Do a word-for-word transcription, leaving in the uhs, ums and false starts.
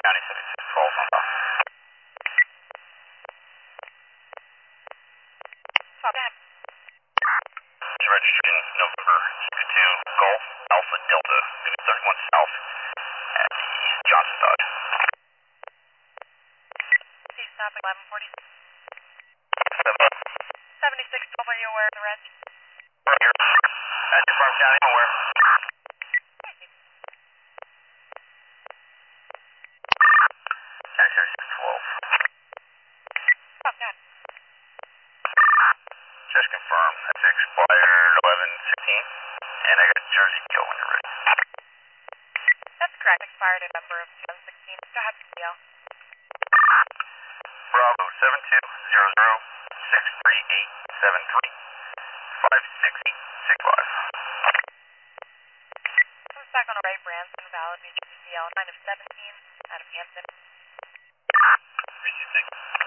County seventy-six twelve on top. Registration November six two Golf Alpha Delta, thirty-one South at the Johnson Dodge. See, stop at eleven forty. seventy-six twelve, are you aware of the rest? Right here. At Farm County, I'm aware. County seventy-six twelve. Oh, God. Just confirmed. That's expired eleven sixteen. And I got Jersey Joe when you're ready. That's correct. Expired in November of two thousand sixteen. Go ahead, P O. Bravo seven two zero zero six three eight seven three five six eight six five. Comes back on a right Branson, valid New Jersey C L nine of seventeen out of Hampton. Three two six.